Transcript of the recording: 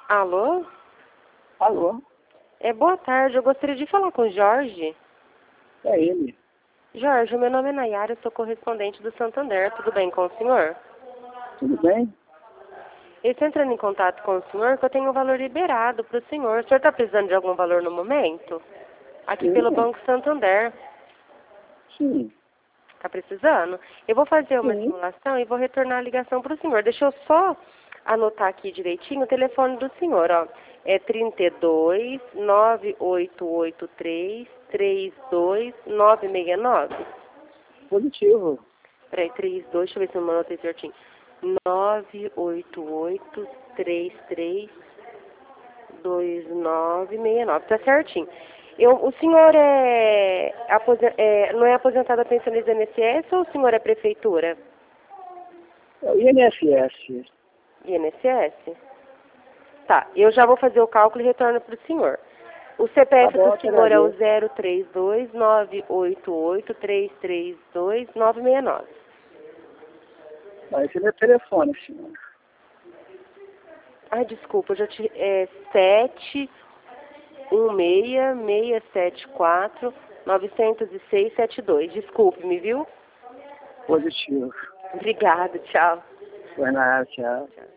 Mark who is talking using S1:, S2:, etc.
S1: Alô?
S2: Alô?
S1: Boa tarde, eu gostaria de falar com o Jorge.
S2: É ele.
S1: Jorge, o meu nome é Nayara, eu sou correspondente do Santander, tudo bem com o senhor?
S2: Tudo bem?
S1: Eu estou entrando em contato com o senhor que eu tenho um valor liberado para o senhor. O senhor está precisando de algum valor no momento? Aqui pelo
S2: Sim.
S1: Banco Santander.
S2: Sim.
S1: Está precisando? Eu vou fazer uma
S2: Sim.
S1: simulação e vou retornar a ligação para o senhor. Deixa eu só anotar aqui direitinho o telefone do senhor, ó. É 32 9883 32969.
S2: Positivo.
S1: Peraí, 32, deixa eu ver se eu anotei certinho. 988-33-2969. Tá certinho. O senhor não é aposentado a pensionista do INSS ou o senhor é prefeitura?
S2: É o INSS.
S1: INSS? Tá, eu já vou fazer o cálculo e retorno para o senhor. O CPF
S2: Tá bom,
S1: do senhor é o
S2: agradeço.
S1: 032-988-332-969.
S2: Mas esse é meu telefone, senhor.
S1: Ai, desculpa, eu já te... 71674-906-72. Desculpe-me, viu?
S2: Positivo.
S1: Obrigada, tchau.
S2: Foi nada, tchau.
S1: Tchau.